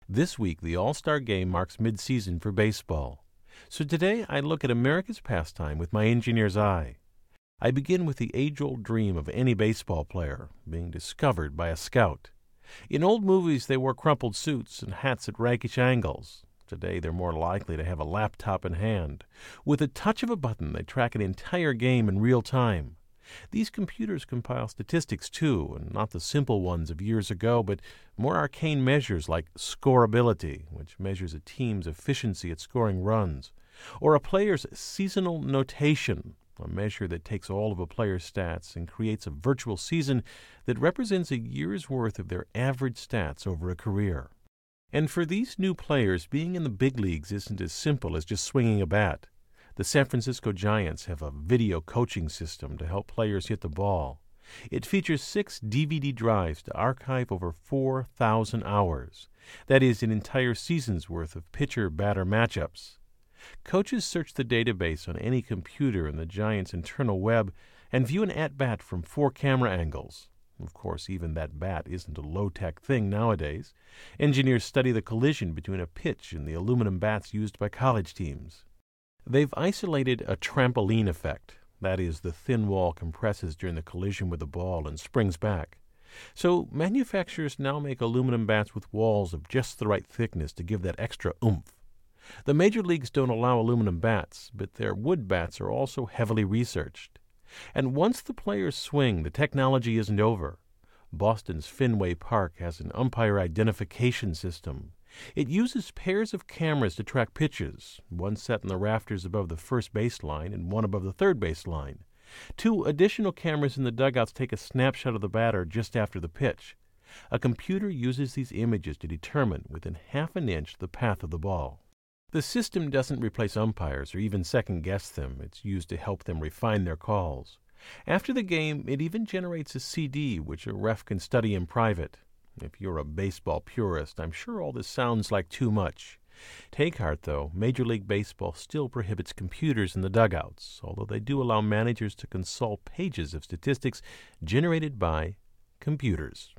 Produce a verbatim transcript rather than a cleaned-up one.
This week, the All-Star Game marks mid-season for baseball. So today, I look at America's pastime with my engineer's eye. I begin with the age-old dream of any baseball player, being discovered by a scout. In old movies, they wore crumpled suits and hats at rakish angles. Today, they're more likely to have a laptop in hand. With a touch of a button, they track an entire game in real time. These computers compile statistics, too, and not the simple ones of years ago, but more arcane measures like scoreability, which measures a team's efficiency at scoring runs, or a player's seasonal notation, a measure that takes all of a player's stats and creates a virtual season that represents a year's worth of their average stats over a career. And for these new players, being in the big leagues isn't as simple as just swinging a bat. The San Francisco Giants have a video coaching system to help players hit the ball. It features six D V D drives to archive over four thousand hours. That is an entire season's worth of pitcher-batter matchups. Coaches search the database on any computer in the Giants' internal web and view an at-bat from four camera angles. Of course, even that bat isn't a low-tech thing nowadays. Engineers study the collision between a pitch and the aluminum bats used by college teams. They've isolated a trampoline effect. That is, the thin wall compresses during the collision with the ball and springs back. So manufacturers now make aluminum bats with walls of just the right thickness to give that extra oomph. The major leagues don't allow aluminum bats, but their wood bats are also heavily researched. And once the players swing, the technology isn't over. Boston's Fenway Park has an umpire identification system. It uses pairs of cameras to track pitches, one set in the rafters above the first baseline and one above the third baseline. Two additional cameras in the dugouts take a snapshot of the batter just after the pitch. A computer uses these images to determine within half an inch the path of the ball. The system doesn't replace umpires or even second-guess them. It's used to help them refine their calls. After the game, it even generates a C D which a ref can study in private. If you're a baseball purist, I'm sure all this sounds like too much. Take heart, though. Major League Baseball still prohibits computers in the dugouts, although they do allow managers to consult pages of statistics generated by computers.